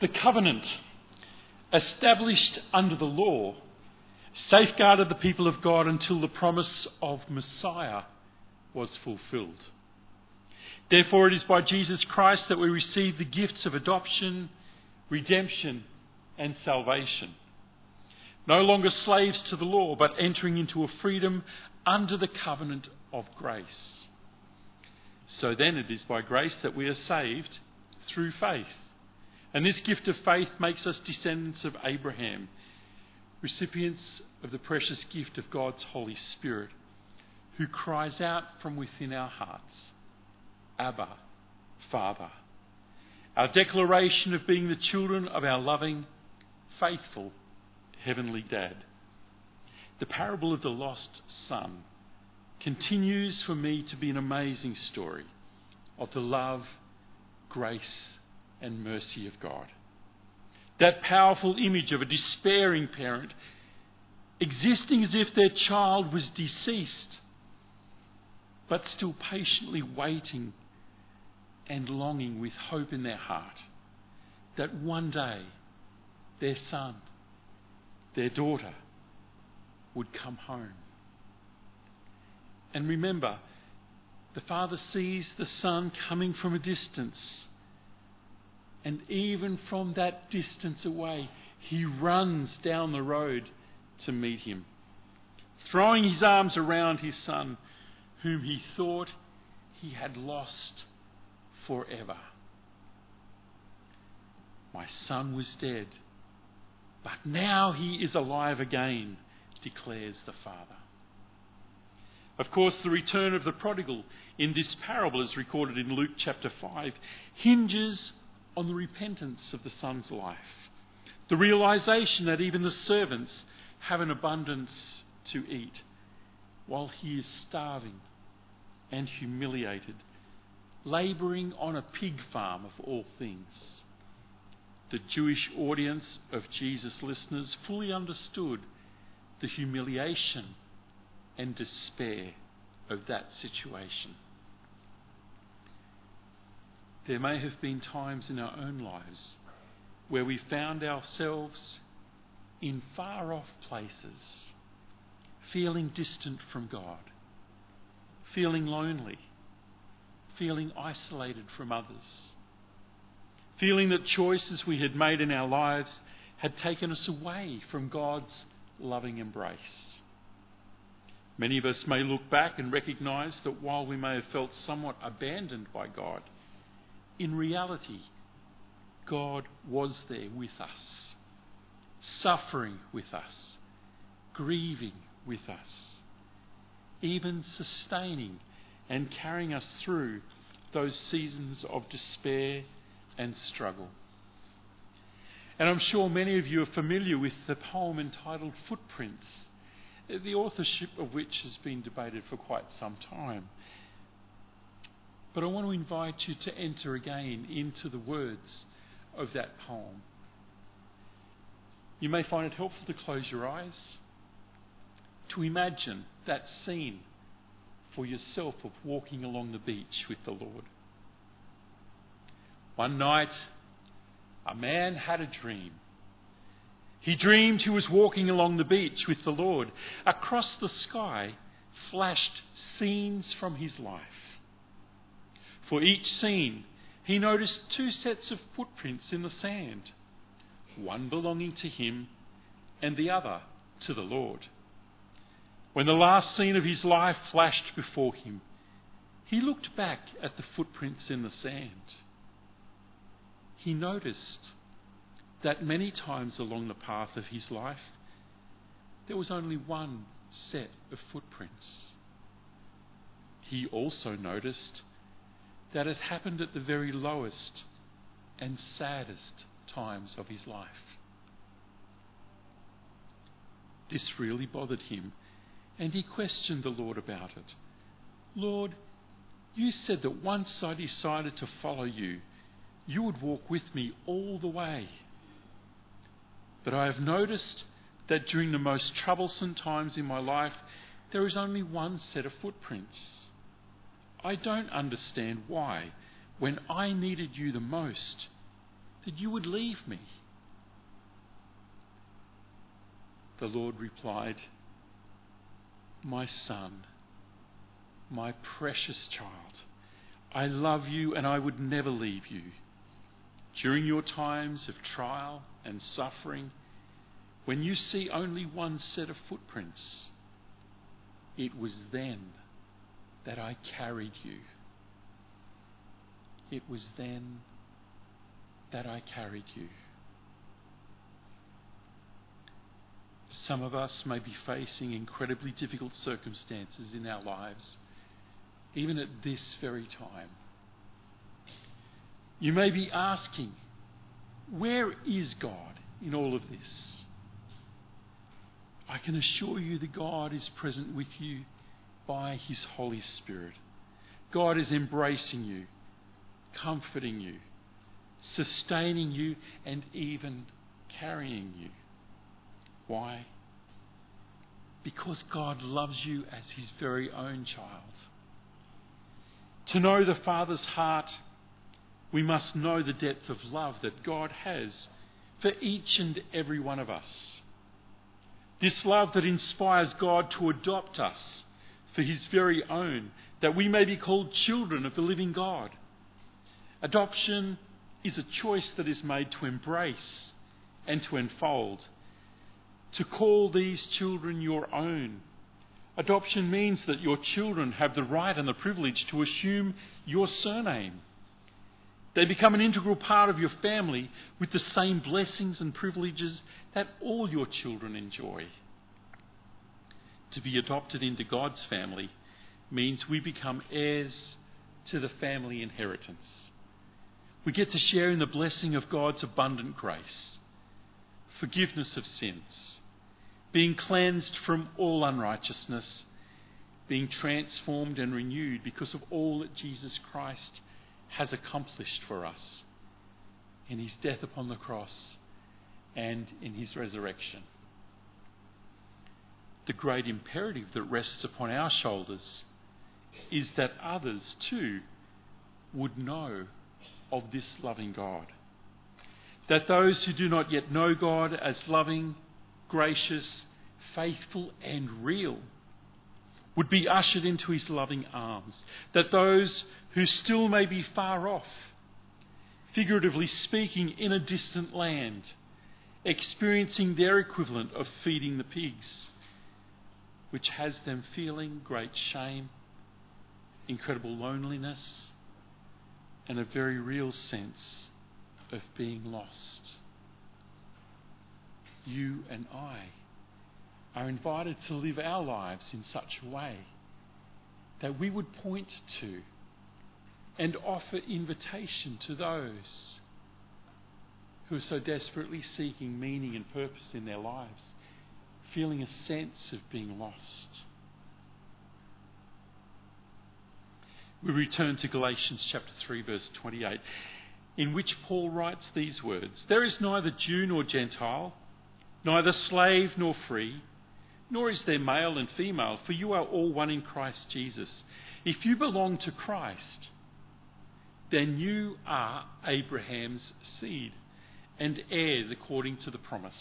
The covenant, established under the law, safeguarded the people of God until the promise of Messiah was fulfilled. Therefore, it is by Jesus Christ that we receive the gifts of adoption, redemption, and salvation. No longer slaves to the law, but entering into a freedom under the covenant of grace. So then it is by grace that we are saved through faith. And this gift of faith makes us descendants of Abraham, recipients of the precious gift of God's Holy Spirit, who cries out from within our hearts, Abba, Father. Our declaration of being the children of our loving, faithful, Heavenly Dad. The parable of the lost son continues for me to be an amazing story of the love, grace, and mercy of God. That powerful image of a despairing parent existing as if their child was deceased, but still patiently waiting and longing with hope in their heart that one day their son, their daughter, would come home. And remember, the father sees the son coming from a distance, and even from that distance away, he runs down the road to meet him, throwing his arms around his son, whom he thought he had lost forever. My son was dead, but now he is alive again, declares the father. Of course, the return of the prodigal in this parable, as recorded in Luke chapter 5, hinges on the repentance of the son's life, the realization that even the servants have an abundance to eat, while he is starving and humiliated, labouring on a pig farm of all things. The Jewish audience of Jesus' listeners fully understood the humiliation and despair of that situation. There may have been times in our own lives where we found ourselves in far-off places, feeling distant from God, feeling lonely, feeling isolated from others, feeling that choices we had made in our lives had taken us away from God's loving embrace. Many of us may look back and recognise that while we may have felt somewhat abandoned by God, in reality, God was there with us, suffering with us, grieving with us, even sustaining and carrying us through those seasons of despair and struggle. And I'm sure many of you are familiar with the poem entitled Footprints, the authorship of which has been debated for quite some time. But I want to invite you to enter again into the words of that poem. You may find it helpful to close your eyes, to imagine that scene for yourself of walking along the beach with the Lord. One night, a man had a dream. He dreamed he was walking along the beach with the Lord. Across the sky flashed scenes from his life. For each scene, he noticed two sets of footprints in the sand, one belonging to him and the other to the Lord. When the last scene of his life flashed before him, he looked back at the footprints in the sand. He noticed that many times along the path of his life, there was only one set of footprints. He also noticed that it happened at the very lowest and saddest times of his life. This really bothered him, and he questioned the Lord about it. Lord, you said that once I decided to follow you, you would walk with me all the way. But I have noticed that during the most troublesome times in my life, there is only one set of footprints. I don't understand why, when I needed you the most, that you would leave me?" The Lord replied, "My son, my precious child, I love you and I would never leave you. During your times of trial and suffering, when you see only one set of footprints, it was then that I carried you. It was then that I carried you." Some of us may be facing incredibly difficult circumstances in our lives, even at this very time. You may be asking, where is God in all of this? I can assure you that God is present with you by His Holy Spirit. God is embracing you, comforting you, sustaining you, and even carrying you. Why? Because God loves you as His very own child. To know the Father's heart, we must know the depth of love that God has for each and every one of us. This love that inspires God to adopt us for His very own, that we may be called children of the living God. Adoption is a choice that is made to embrace and to enfold, to call these children your own. Adoption means that your children have the right and the privilege to assume your surname. They become an integral part of your family with the same blessings and privileges that all your children enjoy. To be adopted into God's family means we become heirs to the family inheritance. We get to share in the blessing of God's abundant grace, forgiveness of sins, being cleansed from all unrighteousness, being transformed and renewed because of all that Jesus Christ has accomplished for us in His death upon the cross and in His resurrection. The great imperative that rests upon our shoulders is that others too would know of this loving God. That those who do not yet know God as loving, gracious, faithful and real would be ushered into His loving arms. That those who still may be far off, figuratively speaking in a distant land, experiencing their equivalent of feeding the pigs, which has them feeling great shame, incredible loneliness, and a very real sense of being lost. You and I are invited to live our lives in such a way that we would point to and offer invitation to those who are so desperately seeking meaning and purpose in their lives, feeling a sense of being lost. We return to Galatians chapter 3 verse 28, in which Paul writes these words: "There is neither Jew nor Gentile, neither slave nor free, nor is there male and female, for you are all one in Christ Jesus. If you belong to Christ, then you are Abraham's seed and heirs according to the promise."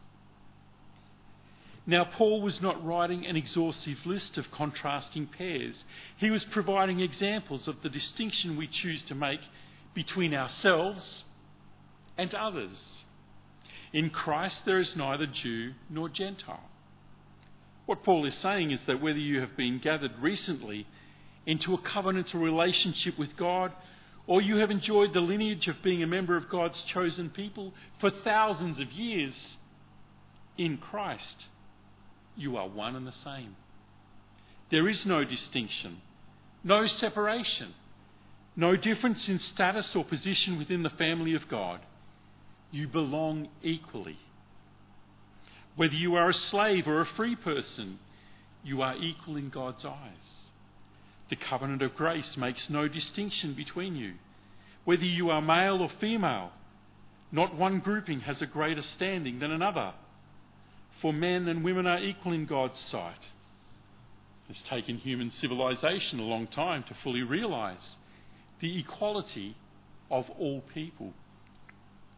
Now, Paul was not writing an exhaustive list of contrasting pairs. He was providing examples of the distinction we choose to make between ourselves and others. In Christ there is neither Jew nor Gentile. What Paul is saying is that whether you have been gathered recently into a covenantal relationship with God, or you have enjoyed the lineage of being a member of God's chosen people for thousands of years, in Christ you are one and the same. There is no distinction, no separation, no difference in status or position within the family of God. You belong equally. Whether you are a slave or a free person, you are equal in God's eyes. The covenant of grace makes no distinction between you. Whether you are male or female, not one grouping has a greater standing than another. For men and women are equal in God's sight. It's taken human civilization a long time to fully realise the equality of all people.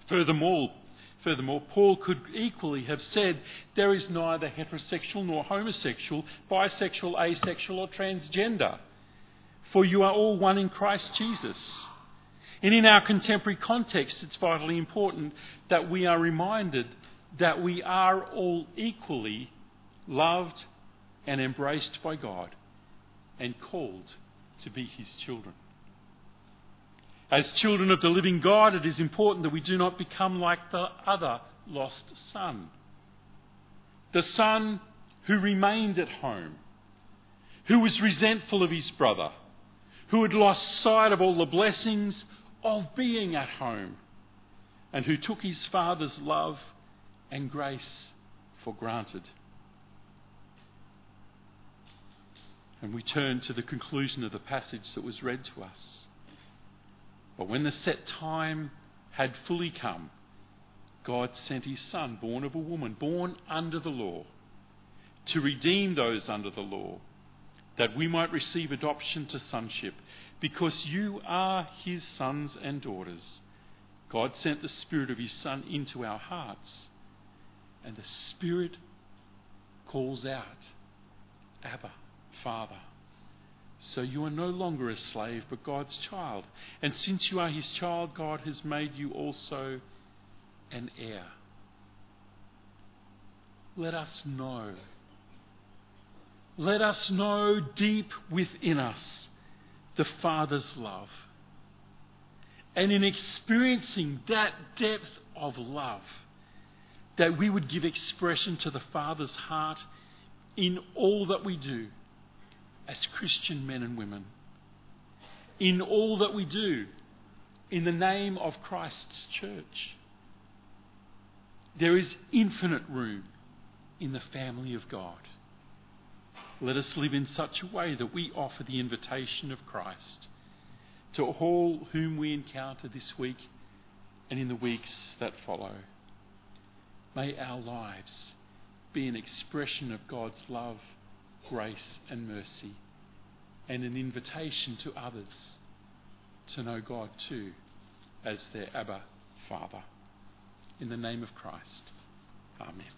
Furthermore, Paul could equally have said, there is neither heterosexual nor homosexual, bisexual, asexual or transgender, for you are all one in Christ Jesus. And in our contemporary context, it's vitally important that we are reminded that we are all equally loved and embraced by God and called to be his children. As children of the living God, it is important that we do not become like the other lost son. The son who remained at home, who was resentful of his brother, who had lost sight of all the blessings of being at home, and who took his father's love and grace for granted. And we turn to the conclusion of the passage that was read to us. But when the set time had fully come, God sent his Son, born of a woman, born under the law, to redeem those under the law, that we might receive adoption to sonship. Because you are his sons and daughters, God sent the Spirit of his Son into our hearts, and the Spirit calls out, Abba, Father. So you are no longer a slave, but God's child. And since you are his child, God has made you also an heir. Let us know deep within us the Father's love. And in experiencing that depth of love, that we would give expression to the Father's heart in all that we do as Christian men and women, in all that we do in the name of Christ's church. There is infinite room in the family of God. Let us live in such a way that we offer the invitation of Christ to all whom we encounter this week and in the weeks that follow. May our lives be an expression of God's love, grace and mercy, and an invitation to others to know God too as their Abba Father. In the name of Christ. Amen.